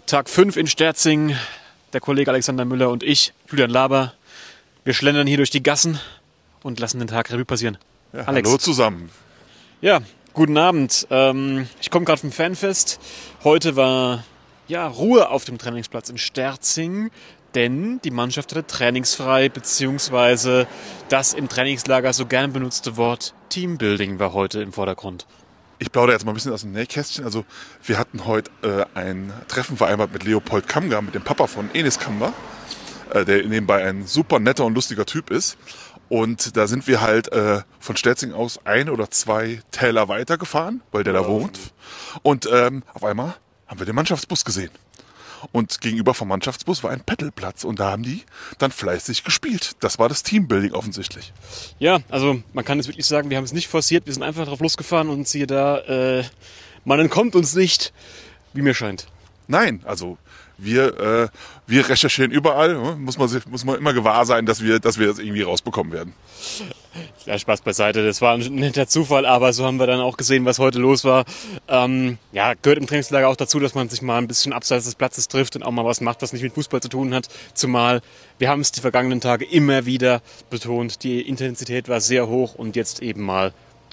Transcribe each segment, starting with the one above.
Tag 5 in Sterzing. Der Kollege Alexander Müller und ich, Julian Laber. Wir schlendern hier durch die Gassen und lassen den Tag Revue passieren. Ja, Alex. Hallo zusammen. Ja, guten Abend. Ich komme gerade vom Fanfest. Heute war Ruhe auf dem Trainingsplatz in Sterzing, denn die Mannschaft hatte trainingsfrei, beziehungsweise das im Trainingslager so gern benutzte Wort Teambuilding war heute im Vordergrund. Ich plaudere jetzt mal ein bisschen aus dem Nähkästchen. Also wir hatten heute ein Treffen vereinbart mit Leopold Kamger, mit dem Papa von Enis Kamger, der nebenbei ein super netter und lustiger Typ ist. Und da sind wir halt von Sterzing aus 1 oder 2 Täler weitergefahren, weil der da wohnt. Und auf einmal haben wir den Mannschaftsbus gesehen. Und gegenüber vom Mannschaftsbus war ein Paddleplatz und da haben die dann fleißig gespielt. Das war das Teambuilding offensichtlich. Ja, also man kann es wirklich sagen, wir haben es nicht forciert, wir sind einfach drauf losgefahren und siehe da, man entkommt uns nicht, wie mir scheint. Nein, also wir recherchieren überall. Muss man immer gewahr sein, dass wir das irgendwie rausbekommen werden. Ja, Spaß beiseite, das war ein netter Zufall, aber so haben wir dann auch gesehen, was heute los war. Gehört im Trainingslager auch dazu, dass man sich mal ein bisschen abseits des Platzes trifft und auch mal was macht, was nicht mit Fußball zu tun hat. Zumal, wir haben es die vergangenen Tage immer wieder betont, die Intensität war sehr hoch und jetzt eben mal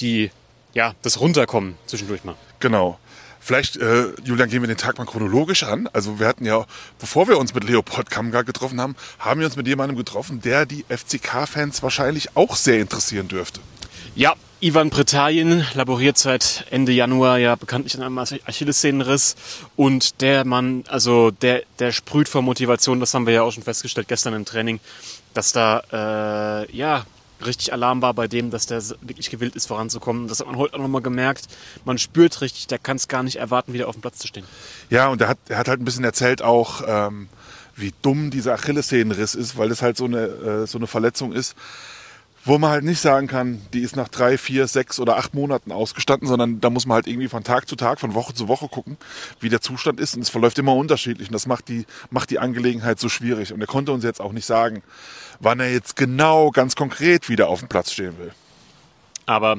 das Runterkommen zwischendurch mal. Genau. Vielleicht, Julian, gehen wir den Tag mal chronologisch an. Also wir hatten ja, bevor wir uns mit Leopold Kamger getroffen haben, haben wir uns mit jemandem getroffen, der die FCK-Fans wahrscheinlich auch sehr interessieren dürfte. Ja, Ivan Pretajin laboriert seit Ende Januar ja bekanntlich an einem Achillessehnenriss. Und der Mann, also der sprüht vor Motivation, das haben wir ja auch schon festgestellt gestern im Training, dass da, richtig Alarm war bei dem, dass der wirklich gewillt ist, voranzukommen. Das hat man heute auch nochmal gemerkt. Man spürt richtig, der kann es gar nicht erwarten, wieder auf dem Platz zu stehen. Ja, und er hat halt ein bisschen erzählt auch, wie dumm dieser Achillessehnenriss ist, weil das halt so eine Verletzung ist, wo man halt nicht sagen kann, die ist nach 3, 4, 6 oder 8 Monaten ausgestanden, sondern da muss man halt irgendwie von Tag zu Tag, von Woche zu Woche gucken, wie der Zustand ist. Und es verläuft immer unterschiedlich und das macht die Angelegenheit so schwierig. Und er konnte uns jetzt auch nicht sagen, wann er jetzt genau, ganz konkret wieder auf dem Platz stehen will. Aber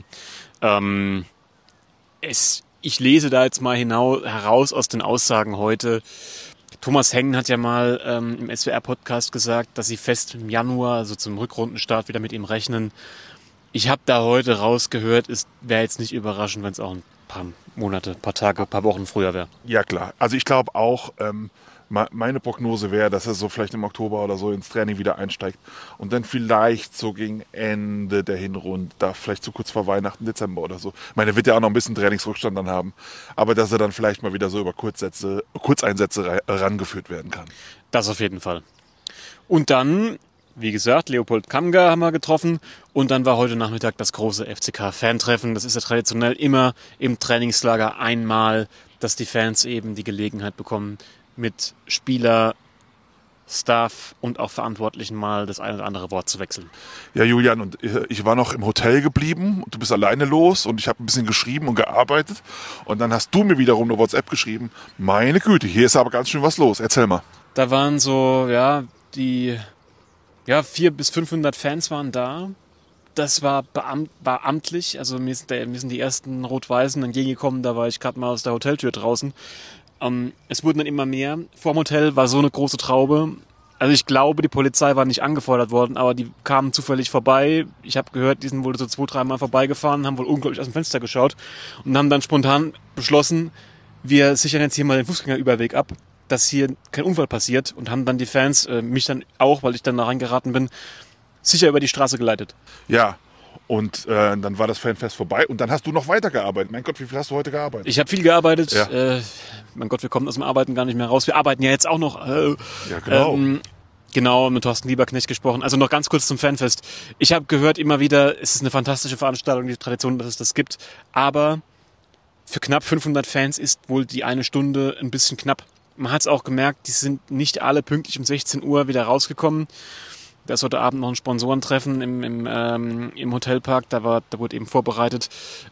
ich lese da jetzt mal heraus aus den Aussagen heute. Thomas Hengen hat ja mal im SWR-Podcast gesagt, dass sie fest im Januar, also zum Rückrundenstart, wieder mit ihm rechnen. Ich habe da heute rausgehört, es wäre jetzt nicht überraschend, wenn es auch ein paar Monate, paar Tage, paar Wochen früher wäre. Ja klar, also ich glaube auch, meine Prognose wäre, dass er so vielleicht im Oktober oder so ins Training wieder einsteigt und dann vielleicht so gegen Ende der Hinrunde, da vielleicht so kurz vor Weihnachten, Dezember oder so. Ich meine, er wird ja auch noch ein bisschen Trainingsrückstand dann haben, aber dass er dann vielleicht mal wieder so über Kurzeinsätze rangeführt werden kann. Das auf jeden Fall. Und dann, wie gesagt, Leopold Kamger haben wir getroffen und dann war heute Nachmittag das große FCK-Fantreffen. Das ist ja traditionell immer im Trainingslager einmal, dass die Fans eben die Gelegenheit bekommen, mit Spieler, Staff und auch Verantwortlichen mal das ein oder andere Wort zu wechseln. Ja, Julian, und ich war noch im Hotel geblieben und du bist alleine los und ich habe ein bisschen geschrieben und gearbeitet und dann hast du mir wiederum eine WhatsApp geschrieben. Meine Güte, hier ist aber ganz schön was los. Erzähl mal. Da waren so, 400 bis 500 Fans waren da. Das war amtlich, also mir sind die ersten Rot-Weißen entgegengekommen, da war ich gerade mal aus der Hoteltür draußen. Es wurden dann immer mehr. Vorm Hotel war so eine große Traube. Also ich glaube, die Polizei war nicht angefordert worden, aber die kamen zufällig vorbei. Ich habe gehört, die sind wohl so 2-3 Mal vorbeigefahren, haben wohl unglaublich aus dem Fenster geschaut und haben dann spontan beschlossen, wir sichern jetzt hier mal den Fußgängerüberweg ab, dass hier kein Unfall passiert und haben dann die Fans, mich dann auch, weil ich dann da reingeraten bin, sicher über die Straße geleitet. Ja. Und dann war das Fanfest vorbei und dann hast du noch weitergearbeitet. Mein Gott, wie viel hast du heute gearbeitet? Ich habe viel gearbeitet. Ja. Mein Gott, wir kommen aus dem Arbeiten gar nicht mehr raus. Wir arbeiten ja jetzt auch noch. Ja, genau. Genau, mit Thorsten Lieberknecht gesprochen. Also noch ganz kurz zum Fanfest. Ich habe gehört immer wieder, es ist eine fantastische Veranstaltung, die Tradition, dass es das gibt. Aber für knapp 500 Fans ist wohl die eine Stunde ein bisschen knapp. Man hat es auch gemerkt, die sind nicht alle pünktlich um 16 Uhr wieder rausgekommen. Da ist heute Abend noch ein Sponsorentreffen im Hotelpark, da wurde eben vorbereitet.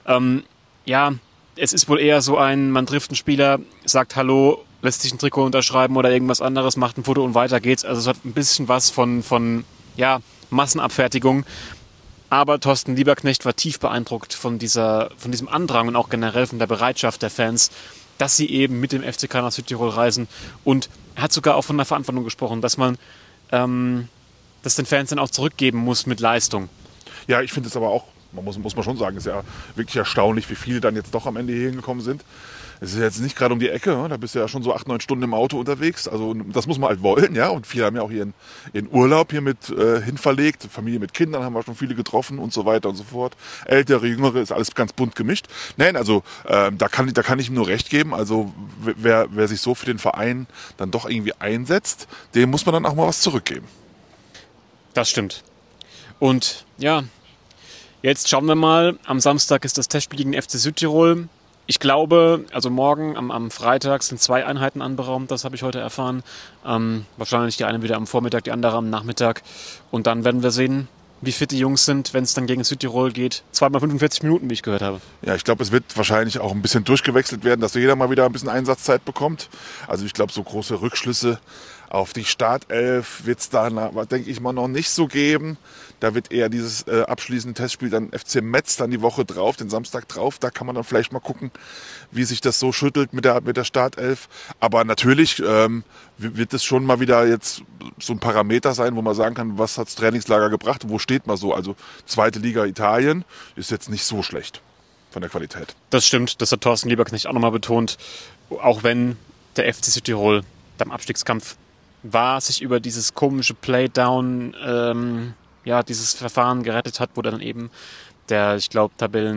Es ist wohl eher so man trifft einen Spieler, sagt Hallo, lässt sich ein Trikot unterschreiben oder irgendwas anderes, macht ein Foto und weiter geht's. Also es hat ein bisschen was von Massenabfertigung. Aber Thorsten Lieberknecht war tief beeindruckt von diesem Andrang und auch generell von der Bereitschaft der Fans, dass sie eben mit dem FCK nach Südtirol reisen. Und er hat sogar auch von der Verantwortung gesprochen, dass man das den Fans dann auch zurückgeben muss mit Leistung. Ja, ich finde es aber auch, muss man schon sagen, ist ja wirklich erstaunlich, wie viele dann jetzt doch am Ende hier hingekommen sind. Es ist jetzt nicht gerade um die Ecke, ne? Da bist du ja schon so 8-9 Stunden im Auto unterwegs. Also das muss man halt wollen, ja. Und viele haben ja auch ihren Urlaub hier mit hinverlegt. Familie mit Kindern haben wir schon viele getroffen und so weiter und so fort. Ältere, Jüngere, ist alles ganz bunt gemischt. Nein, also da kann ich ihm nur recht geben. Also wer sich so für den Verein dann doch irgendwie einsetzt, dem muss man dann auch mal was zurückgeben. Das stimmt. Und ja, jetzt schauen wir mal. Am Samstag ist das Testspiel gegen den FC Südtirol. Ich glaube, also morgen am Freitag sind 2 Einheiten anberaumt, das habe ich heute erfahren. Wahrscheinlich die eine wieder am Vormittag, die andere am Nachmittag. Und dann werden wir sehen, wie fit die Jungs sind, wenn es dann gegen Südtirol geht. 2 mal 45 Minuten, wie ich gehört habe. Ja, ich glaube, es wird wahrscheinlich auch ein bisschen durchgewechselt werden, dass jeder mal wieder ein bisschen Einsatzzeit bekommt. Also ich glaube, so große Rückschlüsse auf die Startelf wird es da, denke ich mal, noch nicht so geben. Da wird eher dieses abschließende Testspiel dann FC Metz dann die Woche drauf, den Samstag drauf. Da kann man dann vielleicht mal gucken, wie sich das so schüttelt mit der Startelf. Aber natürlich wird es schon mal wieder jetzt so ein Parameter sein, wo man sagen kann, was hat's Trainingslager gebracht, wo steht man so. Also 2. Liga Italien ist jetzt nicht so schlecht von der Qualität. Das stimmt, das hat Thorsten Lieberknecht auch nochmal betont. Auch wenn der FC Südtirol beim Abstiegskampf war, sich über dieses komische Playdown, dieses Verfahren gerettet hat, wo dann eben ich glaube,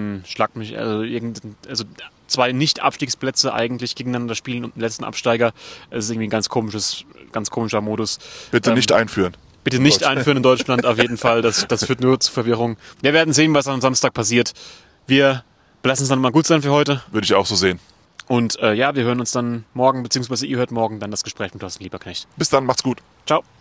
also 2 Nicht-Abstiegsplätze eigentlich gegeneinander spielen und den letzten Absteiger. Es ist irgendwie ein ganz komischer Modus. Bitte nicht einführen. Bitte nicht einführen in Deutschland, auf jeden Fall. Das führt nur zu Verwirrung. Wir werden sehen, was am Samstag passiert. Wir lassen es dann mal gut sein für heute. Würde ich auch so sehen. Und wir hören uns dann morgen, beziehungsweise ihr hört morgen dann das Gespräch mit Thorsten Lieberknecht. Bis dann, macht's gut. Ciao.